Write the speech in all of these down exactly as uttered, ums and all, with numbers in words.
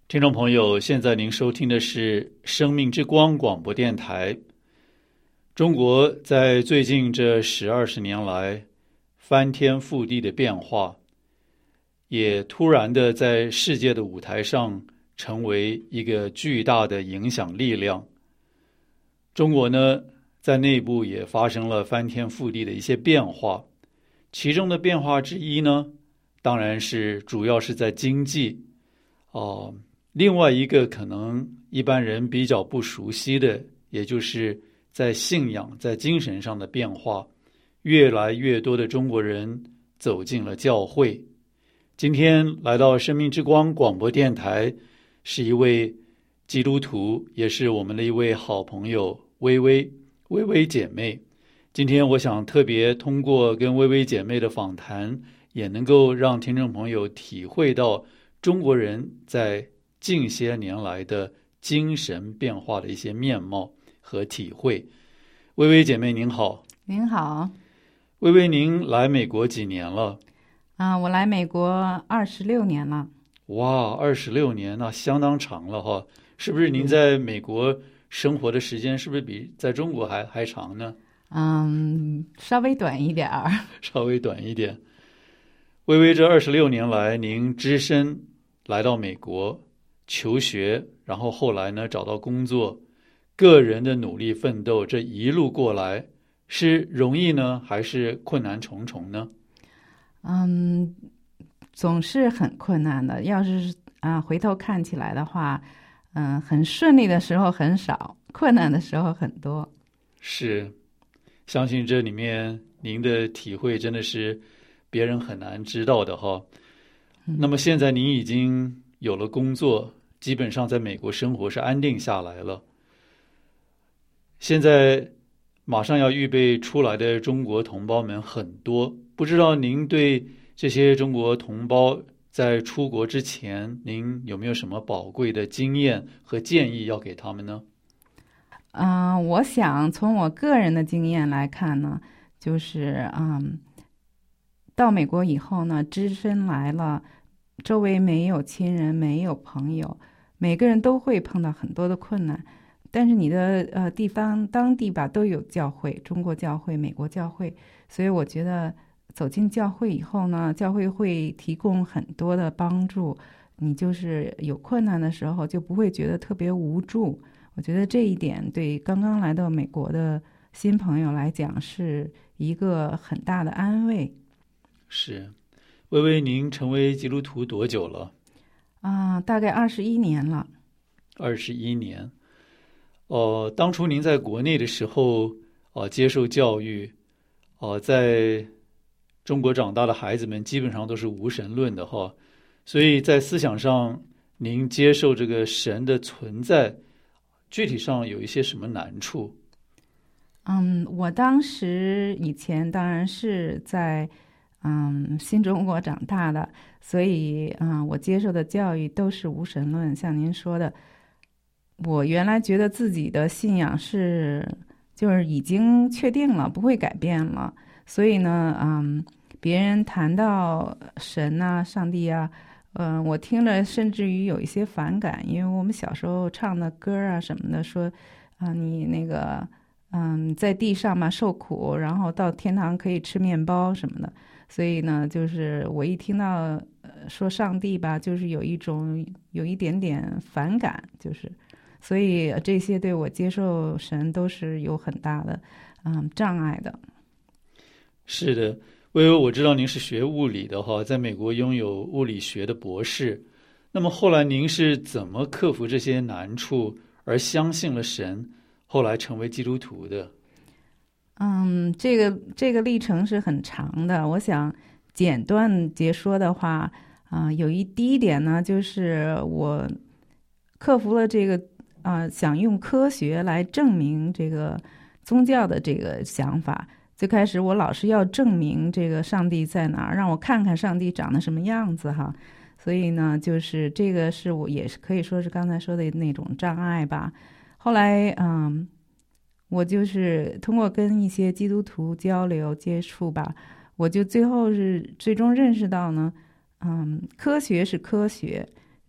听众朋友，现在您收听的是生命之光广播电台。中国在最近这十二十年来翻天覆地的变化，也突然的在世界的舞台上成为一个巨大的影响力量。中国呢，在内部也发生了翻天覆地的一些变化，其中的变化之一呢，当然是主要是在经济哦。另外一个可能一般人比较不熟悉的，也就是在信仰、在精神上的变化，越来越多的中国人走进了教会。今天来到生命之光广播电台，是一位基督徒，也是我们的一位好朋友薇薇薇薇姐妹。今天我想特别通过跟薇薇姐妹的访谈，也能够让听众朋友体会到中国人在近些年来的精神变化的一些面貌和体会。薇薇姐妹您好。 您好。 薇薇，您来美国几年了？ 啊，我来美国二十六年了。 哇，二十六年，那相当长了哈。是不是您在美国生活的时间是不是比在中国还还长呢？ 嗯，稍微短一点儿。 稍微短一点。薇薇，这二十六年来，您只身来到美国求学，然后后来呢找到工作，个人的努力奋斗，这一路过来是容易呢，还是困难重重呢？ 嗯，总是很困难的。要是啊回头看起来的话，嗯，很顺利的时候很少，困难的时候很多。 是，相信这里面您的体会真的是别人很难知道的哈。嗯、那么现在您已经有了工作，基本上在美国生活是安定下来了。现在马上要预备出来的中国同胞们很多，不知道您对这些中国同胞在出国之前，您有没有什么宝贵的经验和建议要给他们呢？ 嗯、呃，我想从我个人的经验来看呢，就是嗯，到美国以后呢，只身来了，周围没有亲人，没有朋友，每个人都会碰到很多的困难。但是你的呃地方当地吧都有教会，中国教会、美国教会，所以我觉得走进教会以后呢，教会会提供很多的帮助，你就是有困难的时候就不会觉得特别无助。我觉得这一点对刚刚来到美国的新朋友来讲是一个很大的安慰。 是，薇薇，您成为基督徒多久了？ 啊，大概二十一年了。 二十一年。呃，当初您在国内的时候，呃，接受教育，呃，在中国长大的孩子们基本上都是无神论的哈，所以在思想上，您接受这个神的存在，具体上有一些什么难处？ 嗯，我当时以前当然是在嗯新中国长大的，所以嗯我接受的教育都是无神论，像您说的。我原来觉得自己的信仰是就是已经确定了，不会改变了，所以呢，嗯，别人谈到神啊、上帝啊，嗯，我听着甚至于有一些反感，因为我们小时候唱的歌啊什么的，说啊，你那个嗯在地上嘛受苦，然后到天堂可以吃面包什么的，所以呢，就是我一听到说上帝吧，就是有一种有一点点反感，就是。所以这些对我接受神都是有很大的嗯障碍的。 是的，薇薇，我知道您是学物理的哈，在美国拥有物理学的博士。那么后来您是怎么克服这些难处，而相信了神，后来成为基督徒的？ 嗯，这个这个历程是很长的。我想简短截说的话，啊、呃，有一第一点呢，就是我克服了这个。啊、呃，想用科学来证明这个宗教的这个想法。最开始我老是要证明这个上帝在哪儿，让我看看上帝长得什么样子哈。所以呢，就是这个是我也是可以说是刚才说的那种障碍吧。后来，嗯，我就是通过跟一些基督徒交流接触吧，我就最后是最终认识到呢，嗯，科学是科学。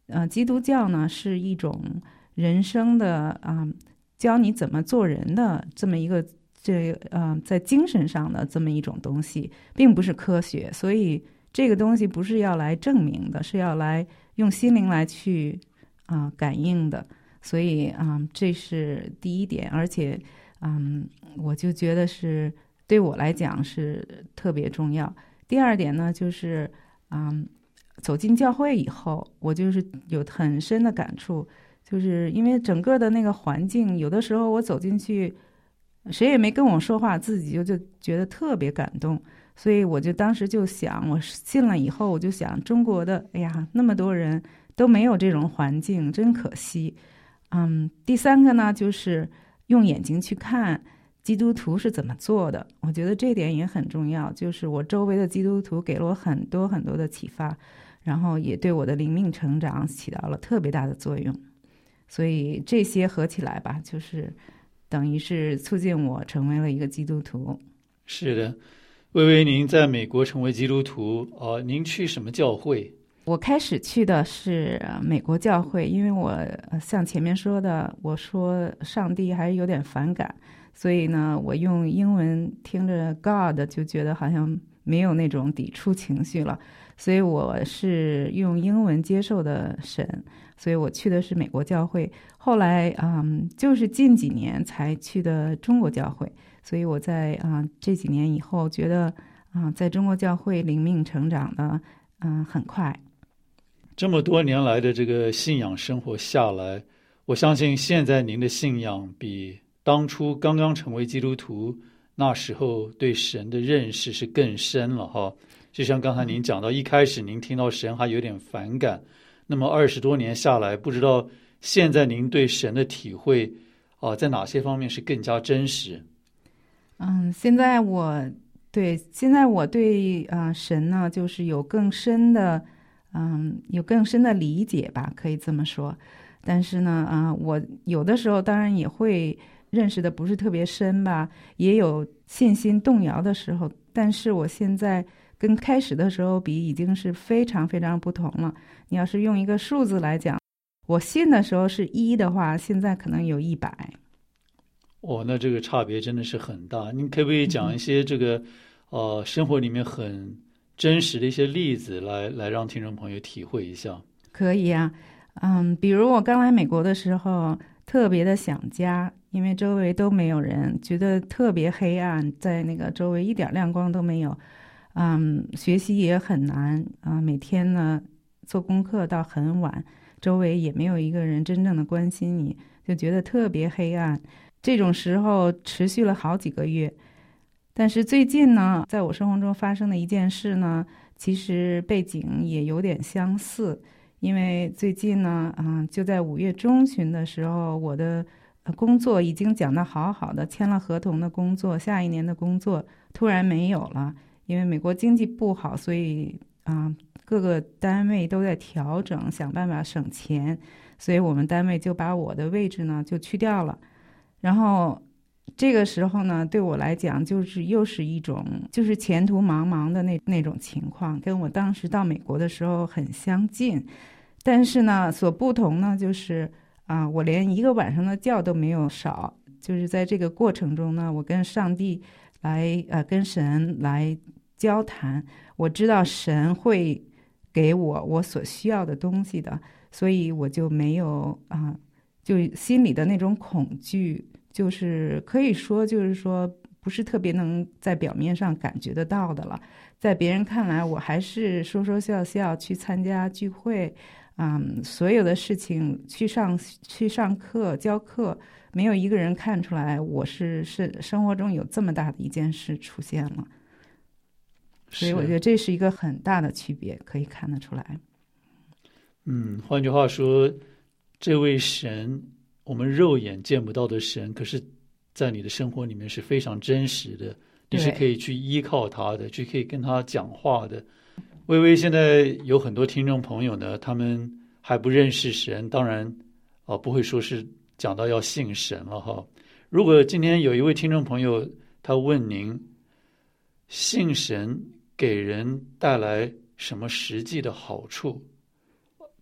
呃，基督教呢是一种人生的啊、呃，教你怎么做人的这么一个这呃，在精神上的这么一种东西，并不是科学，所以这个东西不是要来证明的，是要来用心灵来去啊、呃、感应的。所以啊、呃，这是第一点，而且嗯，我就觉得是对我来讲是特别重要。第二点呢，就是嗯，走进教会以后，我就是有很深的感触，就是因为整个的那个环境，有的时候我走进去，谁也没跟我说话，自己就就觉得特别感动。所以我就当时就想，我信了以后，我就想中国的，哎呀，那么多人都没有这种环境，真可惜。嗯，第三个呢，就是用眼睛去看基督徒是怎么做的，我觉得这点也很重要。就是我周围的基督徒给了我很多很多的启发，然后也对我的灵命成长起到了特别大的作用。所以这些合起来吧，就是等于是促进我成为了一个基督徒。 是的，薇薇，您在美国成为基督徒啊、呃，您去什么教会？ 我开始去的是美国教会，因为我像前面说的，我说上帝还是有点反感，所以呢，我用英文听着 God 就觉得好像没有那种抵触情绪了，所以我是用英文接受的神，所以我去的是美国教会。后来嗯，就是近几年才去的中国教会，所以我在啊、呃、这几年以后觉得啊、呃，在中国教会灵命成长的嗯、呃、很快。 这么多年来的这个信仰生活下来，我相信现在您的信仰比当初刚刚成为基督徒那时候对神的认识是更深了哈。就像刚才您讲到，一开始您听到神还有点反感，那么二十多年下来，不知道现在您对神的体会啊，在哪些方面是更加真实？ 嗯，现在我对现在我对啊、呃、神呢，就是有更深的。嗯，有更深的理解吧，可以这么说。但是呢，啊、呃，我有的时候当然也会认识的不是特别深吧，也有信心动摇的时候。但是我现在跟开始的时候比，已经是非常非常不同了。你要是用一个数字来讲，我信的时候是一的话，现在可能有一百。 哦，那这个差别真的是很大。您可不可以讲一些这个，嗯、呃，生活里面很真实的一些例子来来让听众朋友体会一下？ 可以啊，嗯，比如我刚来美国的时候，特别的想家，因为周围都没有人，觉得特别黑暗，在那个周围一点亮光都没有，嗯，学习也很难啊，每天呢做功课到很晚，周围也没有一个人真正的关心你，就觉得特别黑暗。这种时候持续了好几个月。但是最近呢，在我生活中发生的一件事呢，其实背景也有点相似。因为最近呢，嗯，就在五月中旬的时候，我的工作已经讲得好好的，签了合同的工作，下一年的工作突然没有了。因为美国经济不好，所以啊，各个单位都在调整，想办法省钱，所以我们单位就把我的位置呢就去掉了。然后这个时候呢，对我来讲就是又是一种就是前途茫茫的那那种情况，跟我当时到美国的时候很相近。但是呢，所不同呢就是啊、呃，我连一个晚上的觉都没有少。就是在这个过程中呢，我跟上帝来呃跟神来交谈，我知道神会给我我所需要的东西的，所以我就没有啊、呃，就心里的那种恐惧。就是可以说，就是说，不是特别能在表面上感觉得到的了。在别人看来，我还是说说笑笑去参加聚会，嗯，所有的事情去上去上课教课，没有一个人看出来我是是生活中有这么大的一件事出现了。所以我觉得这是一个很大的区别，可以看得出来。 嗯，换句话说，这位神，我们肉眼见不到的神，可是在你的生活里面是非常真实的，你是可以去依靠他的，去可以跟他讲话的。微微现在有很多听众朋友呢，他们还不认识神，当然啊、呃、不会说是讲到要信神了哈。如果今天有一位听众朋友，他问您，信神给人带来什么实际的好处？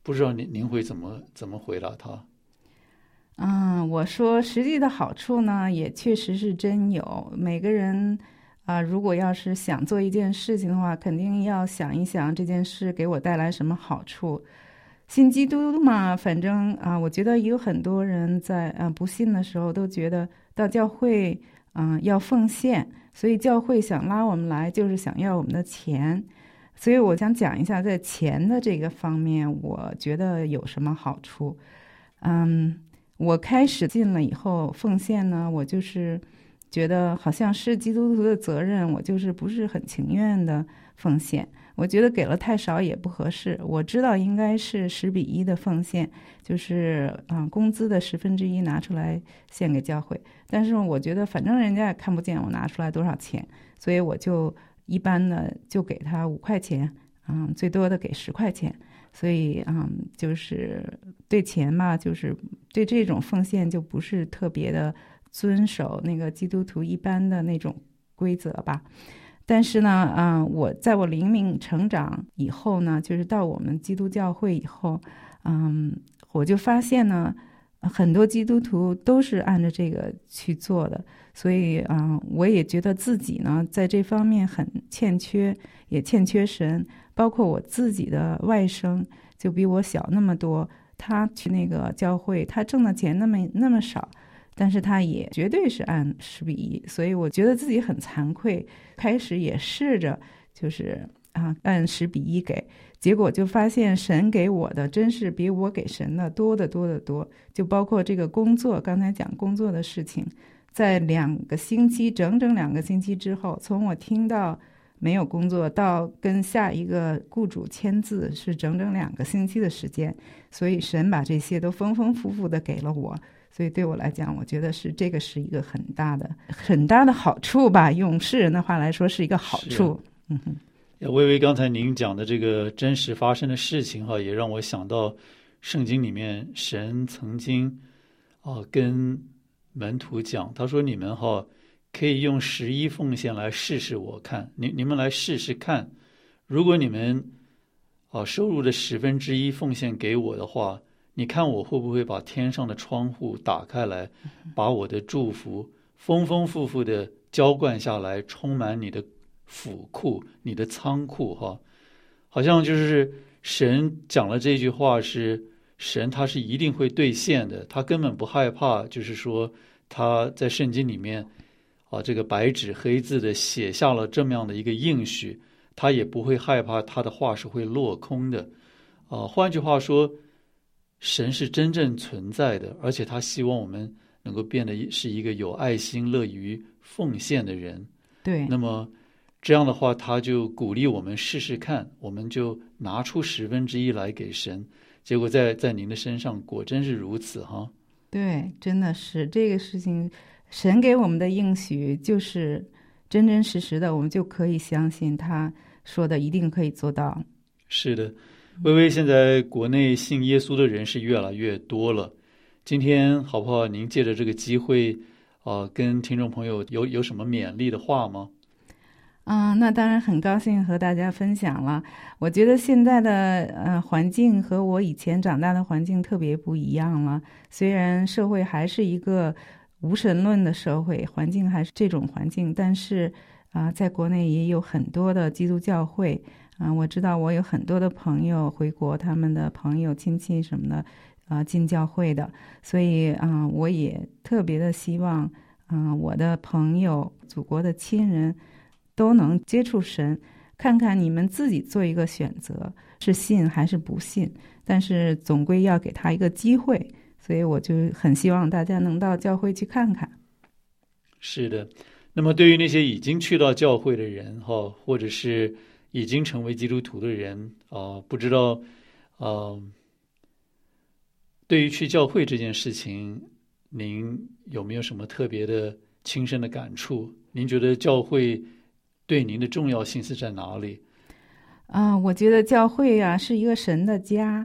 不知道您您会怎么怎么回答他？ 嗯，我说实际的好处呢，也确实是真有。每个人啊、呃如果要是想做一件事情的话，肯定要想一想这件事给我带来什么好处。信基督嘛，反正啊、我觉得有很多人在啊、不信的时候都觉得到教会嗯、要奉献，所以教会想拉我们来就是想要我们的钱。所以我想讲一下在钱的这个方面，我觉得有什么好处。嗯。我开始进了以后奉献呢，我就是觉得好像是基督徒的责任，我就是不是很情愿的奉献。我觉得给了太少也不合适，我知道应该是十比一的奉献，就是啊、呃工资的十分之一拿出来献给教会。但是我觉得反正人家也看不见我拿出来多少钱，所以我就一般的就给他五块钱，嗯，最多的给十块钱。所以嗯，就是对钱嘛，就是对这种奉献就不是特别的遵守那个基督徒一般的那种规则吧。但是呢，嗯，我在我灵命成长以后呢，就是到我们基督教会以后，嗯，我就发现呢，很多基督徒都是按照这个去做的。所以嗯，我也觉得自己呢在这方面很欠缺，也欠缺神。包括我自己的外甥就比我小那么多，他去那个教会，他挣的钱那么那么少，但是他也绝对是按十比一，所以我觉得自己很惭愧。开始也试着就是啊按十比一给，结果就发现神给我的真是比我给神的多得多得多。就包括这个工作，刚才讲工作的事情，在两个星期整整两个星期之后，从我听到没有工作到跟下一个雇主签字是整整两个星期的时间，所以神把这些都丰丰富富的给了我。所以对我来讲，我觉得是这个是一个很大的很大的好处吧，用世人的话来说是一个好处。嗯哼， 微微刚才您讲的这个真实发生的事情哈，也让我想到圣经里面神曾经啊跟门徒讲，他说你们哈可以用十一奉献来试试我看，你你们来试试看，如果你们啊收入的十分之一奉献给我的话，你看我会不会把天上的窗户打开来，把我的祝福丰丰富富的浇灌下来，充满你的府库，你的仓库哈。好像就是神讲了这句话，是神他是一定会兑现的，他根本不害怕，就是说他在圣经里面啊，这个白纸黑字的写下了这么样的一个应许，他也不会害怕他的话是会落空的啊。换句话说，神是真正存在的，而且他希望我们能够变得是一个有爱心、乐于奉献的人。 对， 那么这样的话，他就鼓励我们试试看，我们就拿出十分之一来给神。结果在在您的身上果真是如此哈。 对，真的是这个事情，神给我们的应许就是真真实实的，我们就可以相信他说的一定可以做到。 是的，微微，现在国内信耶稣的人是越来越多了。今天好不好？您借着这个机会，啊、呃，跟听众朋友有有什么勉励的话吗？ 嗯、呃，那当然很高兴和大家分享了。我觉得现在的呃环境和我以前长大的环境特别不一样了。虽然社会还是一个无神论的社会，环境还是这种环境，但是啊、呃，在国内也有很多的基督教会。啊、呃，我知道我有很多的朋友回国，他们的朋友亲戚什么的，啊、呃，进教会的。所以啊、呃，我也特别的希望，啊、呃，我的朋友、祖国的亲人都能接触神，看看你们自己做一个选择，是信还是不信，但是总归要给他一个机会。所以我就很希望大家能到教会去看看。 是的，那么对于那些已经去到教会的人哈，或者是已经成为基督徒的人啊、呃，不知道啊、呃，对于去教会这件事情，您有没有什么特别的亲身的感触？您觉得教会对您的重要性是在哪里？ 啊、呃，我觉得教会啊是一个神的家，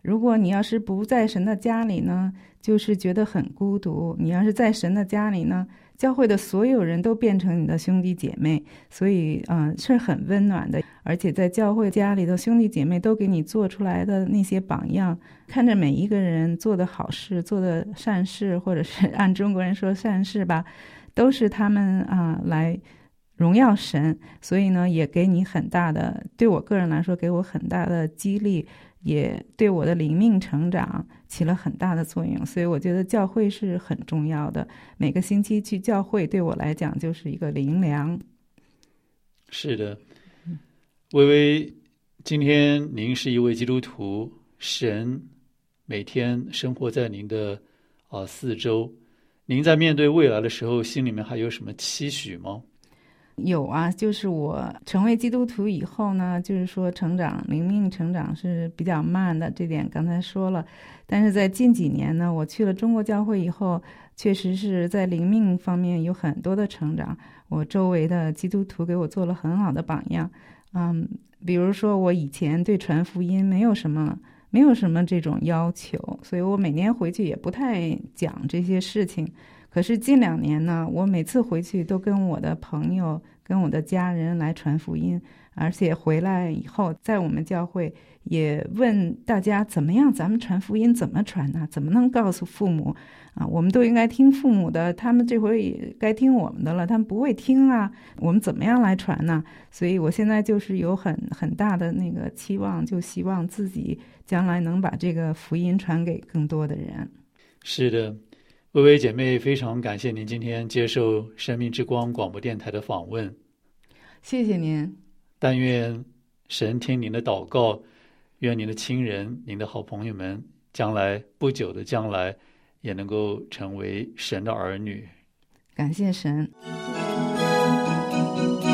如果你要是不在神的家里呢，就是觉得很孤独；你要是在神的家里呢，教会的所有人都变成你的兄弟姐妹，所以嗯、呃，是很温暖的。而且在教会家里的兄弟姐妹都给你做出来的那些榜样，看着每一个人做的好事，做的善事，或者是按中国人说善事吧，都是他们啊、呃、来荣耀神，所以呢，也给你很大的，对我个人来说，给我很大的激励，也对我的灵命成长起了很大的作用。所以我觉得教会是很重要的，每个星期去教会对我来讲就是一个灵粮。 是的，薇薇，今天您是一位基督徒，神每天生活在您的啊、呃、四周，您在面对未来的时候，心里面还有什么期许吗？ 有啊，就是我成为基督徒以后呢，就是说成长灵命成长是比较慢的，这点刚才说了。但是在近几年呢，我去了中国教会以后，确实是在灵命方面有很多的成长。我周围的基督徒给我做了很好的榜样。嗯，比如说我以前对传福音没有什么没有什么这种要求，所以我每年回去也不太讲这些事情。可是近两年呢，我每次回去都跟我的朋友、跟我的家人来传福音，而且回来以后，在我们教会也问大家怎么样，咱们传福音怎么传呢？怎么能告诉父母啊？我们都应该听父母的，他们这回也该听我们的了，他们不会听啊，我们怎么样来传呢？所以我现在就是有很很大的那个期望，就希望自己将来能把这个福音传给更多的人。 是的。薇薇姐妹，非常感谢您今天接受生命之光广播电台的访问。 谢谢您。 但愿神听您的祷告，愿您的亲人、您的好朋友们，将来不久的将来，也能够成为神的儿女。 感谢神。